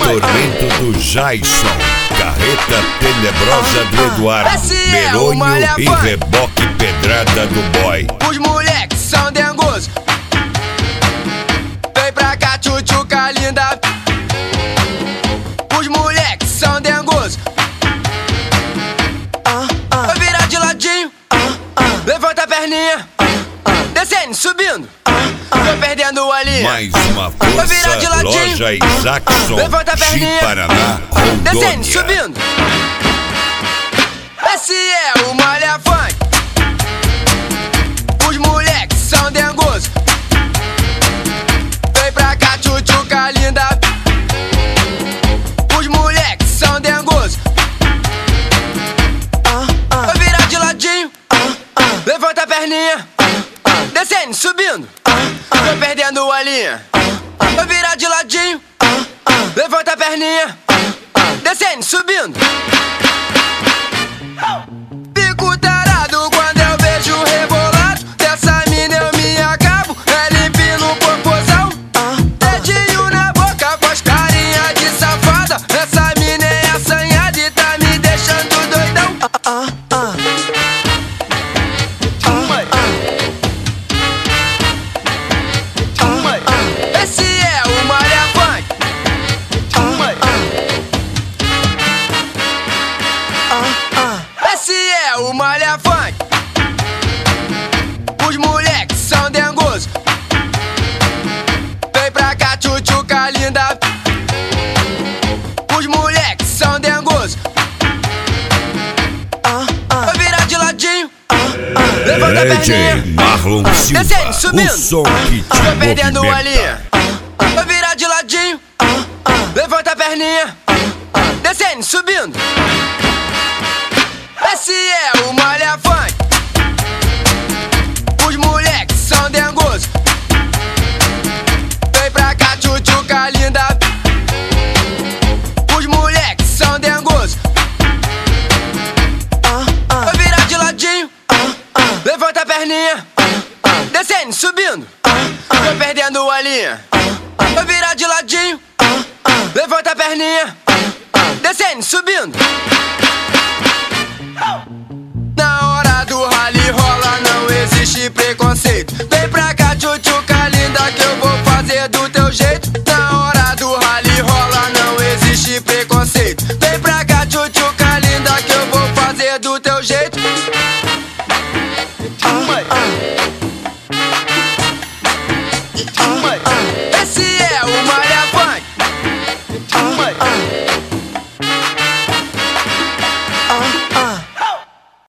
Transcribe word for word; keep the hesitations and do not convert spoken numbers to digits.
Tormento do Jason, Carreta Tenebrosa do Eduardo, Merônio e Reboque Pedrada do Boy. Os moleques são dengosos. Vem pra cá, tchutchuca linda. Os moleques são dengosos. Vai virar de ladinho. Levanta a perninha. Descendo, subindo. Tô perdendo a linha. Mais uma força, Loja Isaacson, levanta a perninha. Paraná, Descendo, subindo. Esse é o Malha Funk. Os moleques são dengosos. Vem pra cá, tchutchuca linda. Os moleques são dengosos. Vai virar de ladinho. Levanta a perninha. Descendo, subindo. Tô perdendo a linha. Vai virar de ladinho. Levanta a perninha. Descendo, subindo. Fico tarado quando eu vejo o rebolado dessa mina, eu me acabo. É limpinho no popozão. Dedinho na boca, faz carinha de safada. Essa mina é assanhada e tá me deixando doidão. Esse é o Malha Funk. Esse é o Malha Funk. Os moleques são dengosos. Vem pra cá, tchutchuca linda. Os moleques são dengosos. Vai virar de ladinho. Levanta a perninha. Marlon Silva, Descendo, subindo. o som que te Tô perdendo a movimenta. linha. Vai virar de ladinho. Levanta a perninha. Descendo, subindo. Esse é o Malha Funk. Os moleques são dengosos. Vem pra cá, tchutchuca linda. Os moleques são dengosos. Vai virar de ladinho. Levanta a perninha. Descendo, subindo. Tô perdendo a linha. Vai virar de ladinho. Levanta a perninha. Descendo, subindo. Na hora do rally rola, não existe preconceito. Vem pra cá, tchutchuca linda, que eu vou fazer do teu jeito. Na hora do rally rola, não existe preconceito. Vem pra cá, tchutchuca linda, que eu vou fazer do teu jeito.